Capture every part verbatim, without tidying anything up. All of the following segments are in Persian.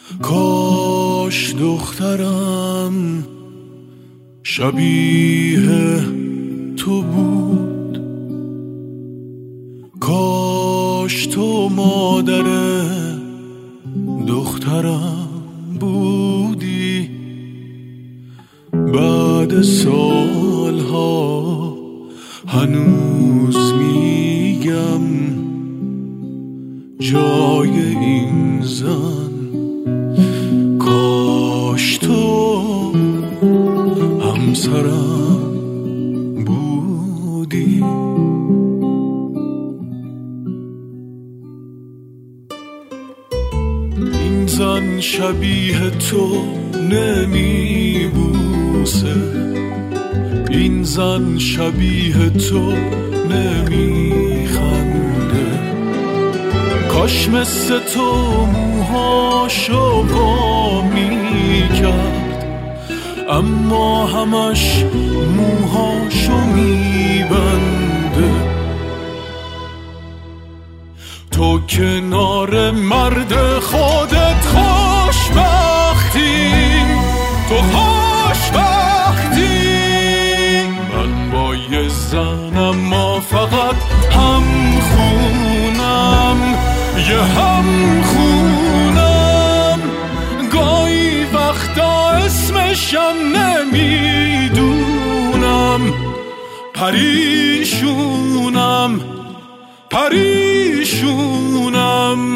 کاش دخترم شبیه تو بود، کاش تو مادر دخترم بودی. بعد سالها هنوز میگم جای این زن کاش تو همسرم بودی. این زن شبیه تو نمیبوسه، این زن شبیه تو نمیخنده، کاش مثل تو موهاشو وا میکرد، اما همش موهاشو میبنده. تو کنار مرد خودت خوشبختی، تو خوشبختی. من با یه زن اما فقط هم خونم، یه هم خونم. گاهی وقتا اسمشم نمیدونم، پریشونم پریشونم.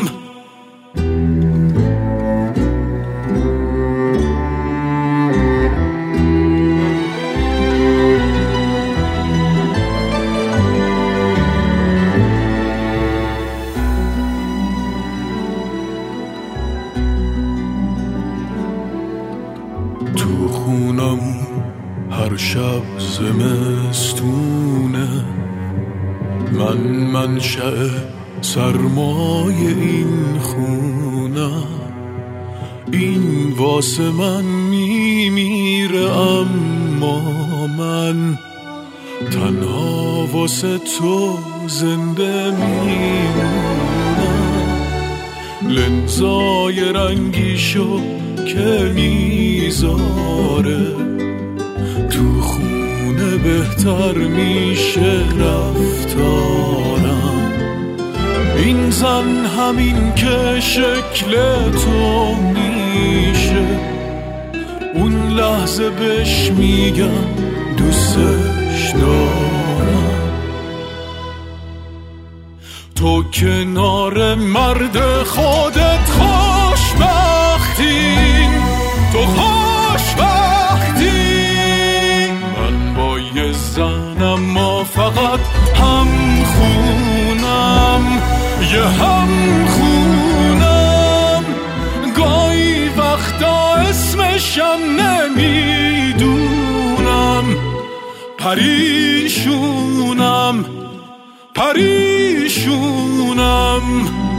تو خونم هر شب زمستونه، من منشأ سرمای این خونم. این واسه من میمیره اما من تنها واسه تو زنده میمونم. لنزای رنگیشو که میذاره تو خونه بهتر میشه رفتارم. این زن همین که شکل تو میشه، اون لحظه بهش میگم دوستش دارم. تو کنار مرد خودت خوشبختی، تو خوشبختی. من با یه زن اما فقط هم خونم، یه هم خونم. گاهی وقتا اسمشم نمیدونم، پریشونم پریشونم.